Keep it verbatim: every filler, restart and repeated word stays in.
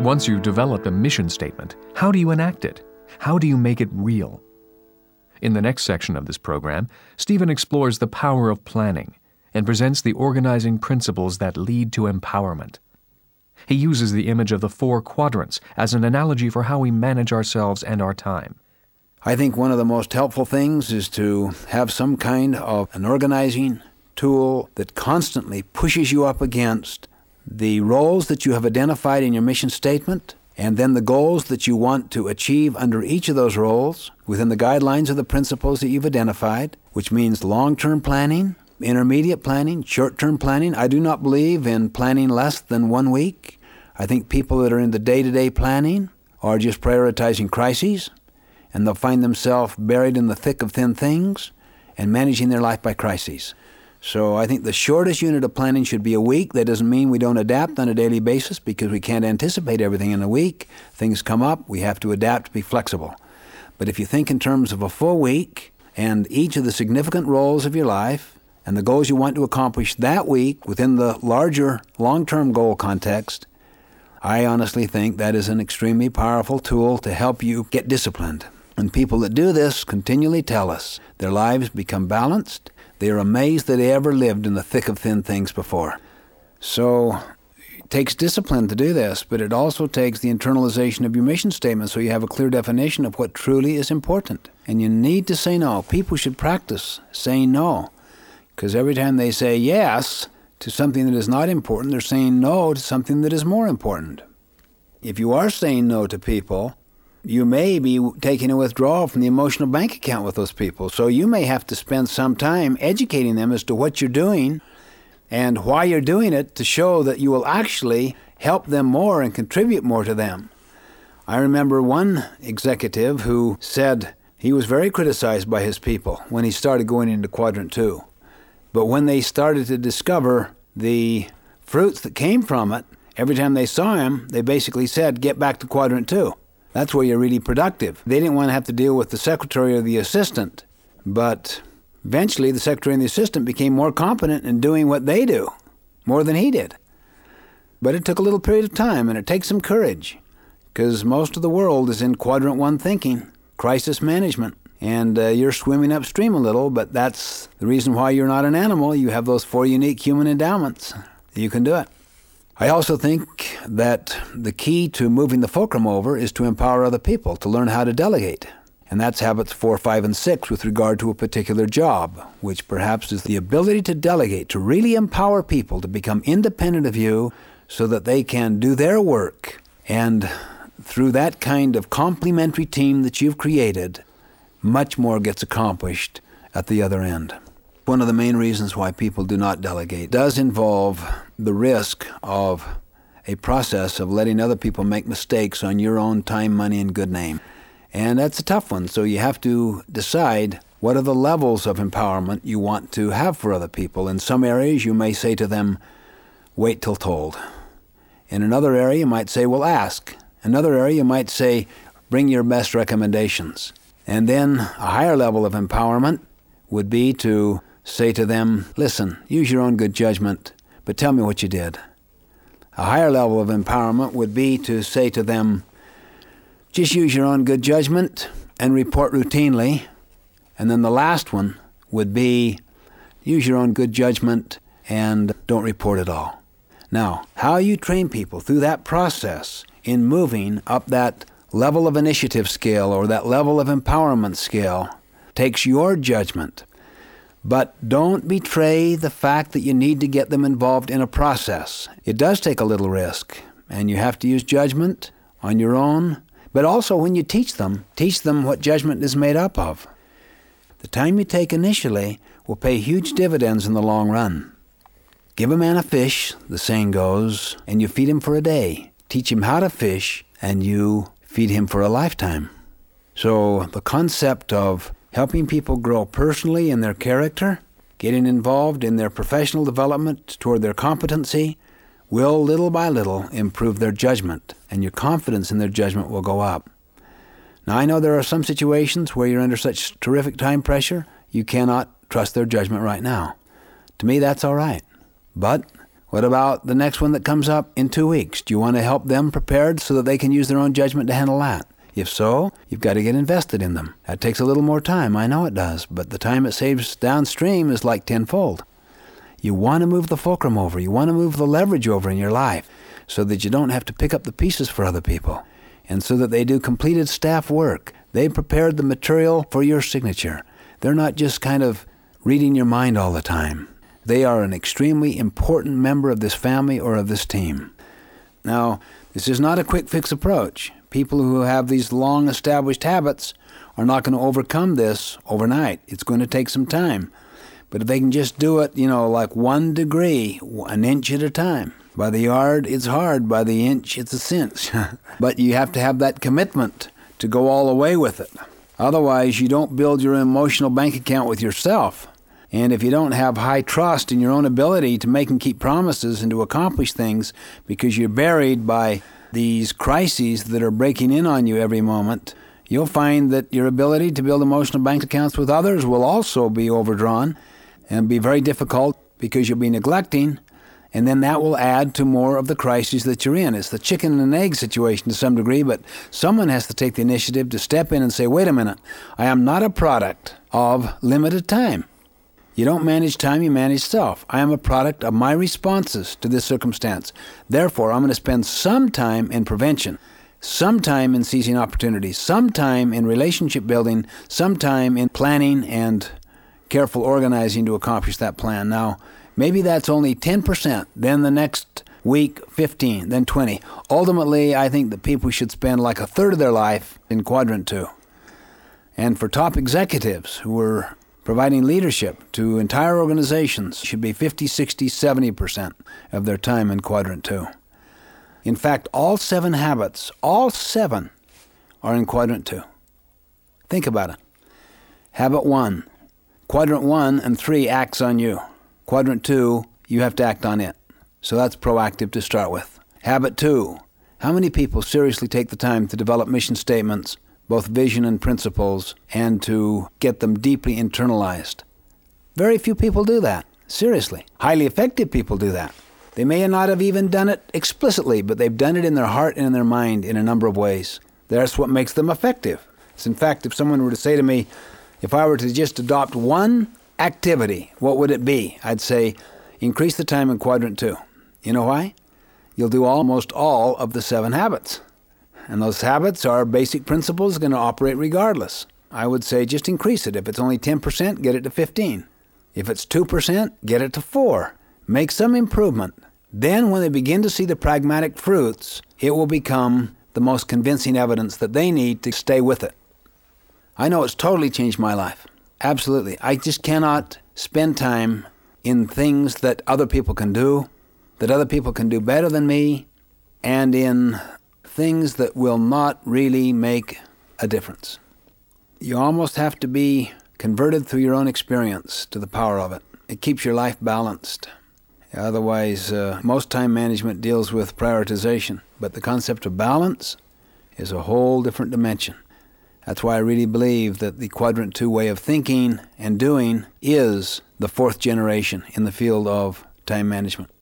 Once you've developed a mission statement, how do you enact it? How do you make it real? In the next section of this program, Stephen explores the power of planning and presents the organizing principles that lead to empowerment. He uses the image of the four quadrants as an analogy for how we manage ourselves and our time. I think one of the most helpful things is to have some kind of an organizing tool that constantly pushes you up against the roles that you have identified in your mission statement, and then the goals that you want to achieve under each of those roles within the guidelines of the principles that you've identified, which means long-term planning, intermediate planning, short-term planning. I do not believe in planning less than one week. I think people that are in the day-to-day planning are just prioritizing crises, and they'll find themselves buried in the thick of thin things and managing their life by crises. So I think the shortest unit of planning should be a week. That doesn't mean we don't adapt on a daily basis because we can't anticipate everything in a week. Things come up. We have to adapt, be flexible. But if you think in terms of a full week and each of the significant roles of your life and the goals you want to accomplish that week within the larger long-term goal context, I honestly think that is an extremely powerful tool to help you get disciplined. And people that do this continually tell us their lives become balanced. They are amazed that they ever lived in the thick of thin things before. So it takes discipline to do this, but it also takes the internalization of your mission statement so you have a clear definition of what truly is important. And you need to say no. People should practice saying no, because every time they say yes to something that is not important, they're saying no to something that is more important. If you are saying no to people, you may be taking a withdrawal from the emotional bank account with those people. So you may have to spend some time educating them as to what you're doing and why you're doing it to show that you will actually help them more and contribute more to them. I remember one executive who said he was very criticized by his people when he started going into quadrant two. But when they started to discover the fruits that came from it, every time they saw him, they basically said, get back to quadrant two. That's where you're really productive. They didn't want to have to deal with the secretary or the assistant, but eventually the secretary and the assistant became more competent in doing what they do, more than he did. But it took a little period of time, and it takes some courage, because most of the world is in quadrant one thinking, crisis management, and uh, you're swimming upstream a little, but that's the reason why you're not an animal. You have those four unique human endowments. You can do it. I also think that the key to moving the fulcrum over is to empower other people, to learn how to delegate. And that's habits four, five, and six with regard to a particular job, which perhaps is the ability to delegate, to really empower people to become independent of you so that they can do their work. And through that kind of complementary team that you've created, much more gets accomplished at the other end. One of the main reasons why people do not delegate does involve the risk of a process of letting other people make mistakes on your own time, money, and good name. And that's a tough one, so you have to decide what are the levels of empowerment you want to have for other people. In some areas, you may say to them, wait till told. In another area, you might say, well, ask. Another area, you might say, bring your best recommendations. And then a higher level of empowerment would be to say to them, listen, use your own good judgment, but tell me what you did. A higher level of empowerment would be to say to them, just use your own good judgment and report routinely. And then the last one would be, use your own good judgment and don't report at all. Now, how you train people through that process in moving up that level of initiative scale or that level of empowerment scale takes your judgment. But don't betray the fact that you need to get them involved in a process. It does take a little risk, and you have to use judgment on your own. But also when you teach them, teach them what judgment is made up of. The time you take initially will pay huge dividends in the long run. Give a man a fish, the saying goes, and you feed him for a day. Teach him how to fish, and you feed him for a lifetime. So the concept of helping people grow personally in their character, getting involved in their professional development toward their competency, will little by little improve their judgment, and your confidence in their judgment will go up. Now, I know there are some situations where you're under such terrific time pressure, you cannot trust their judgment right now. To me, that's all right. But What about the next one that comes up in two weeks? Do you want to help them prepared so that they can use their own judgment to handle that? If so, you've got to get invested in them. That takes a little more time. I know it does, but the time it saves downstream is like tenfold. You want to move the fulcrum over. You want to move the leverage over in your life so that you don't have to pick up the pieces for other people, and so that they do completed staff work. They prepared the material for your signature. They're not just kind of reading your mind all the time. They are an extremely important member of this family or of this team. Now, this is not a quick fix approach. People who have these long established habits are not going to overcome this overnight. It's going to take some time. But if they can just do it, you know, like one degree, an inch at a time. By the yard, it's hard. By the inch, it's a cinch. But you have to have that commitment to go all the way with it. Otherwise, you don't build your emotional bank account with yourself. And if you don't have high trust in your own ability to make and keep promises and to accomplish things because you're buried by these crises that are breaking in on you every moment, you'll find that your ability to build emotional bank accounts with others will also be overdrawn and be very difficult because you'll be neglecting, and then that will add to more of the crises that you're in. It's the chicken and egg situation to some degree, but someone has to take the initiative to step in and say, wait a minute, I am not a product of limited time. You don't manage time, you manage self. I am a product of my responses to this circumstance. Therefore, I'm going to spend some time in prevention, some time in seizing opportunities, some time in relationship building, some time in planning and careful organizing to accomplish that plan. Now, maybe that's only ten percent, then the next week, fifteen, then twenty. Ultimately, I think that people should spend like a third of their life in quadrant two. And for top executives who are providing leadership to entire organizations should be fifty, sixty, seventy percent of their time in quadrant two. In fact, all seven habits, all seven, are in quadrant two. Think about it. Habit one, quadrant one and three acts on you. Quadrant two, you have to act on it. So that's proactive to start with. Habit two, how many people seriously take the time to develop mission statements, both vision and principles, and to get them deeply internalized? Very few people do that, seriously. Highly effective people do that. They may not have even done it explicitly, but they've done it in their heart and in their mind in a number of ways. That's what makes them effective. It's in fact, if someone were to say to me, if I were to just adopt one activity, what would it be? I'd say, increase the time in quadrant two. You know why? You'll do almost all of the seven habits. And those habits are basic principles going to operate regardless. I would say just increase it. If it's only ten percent, get it to fifteen. If it's two percent, get it to four. Make some improvement. Then when they begin to see the pragmatic fruits, it will become the most convincing evidence that they need to stay with it. I know it's totally changed my life. Absolutely. I just cannot spend time in things that other people can do, that other people can do better than me, and in things that will not really make a difference. You almost have to be converted through your own experience to the power of it. It keeps your life balanced. Otherwise, uh, most time management deals with prioritization, but the concept of balance is a whole different dimension. That's why I really believe that the quadrant two way of thinking and doing is the fourth generation in the field of time management.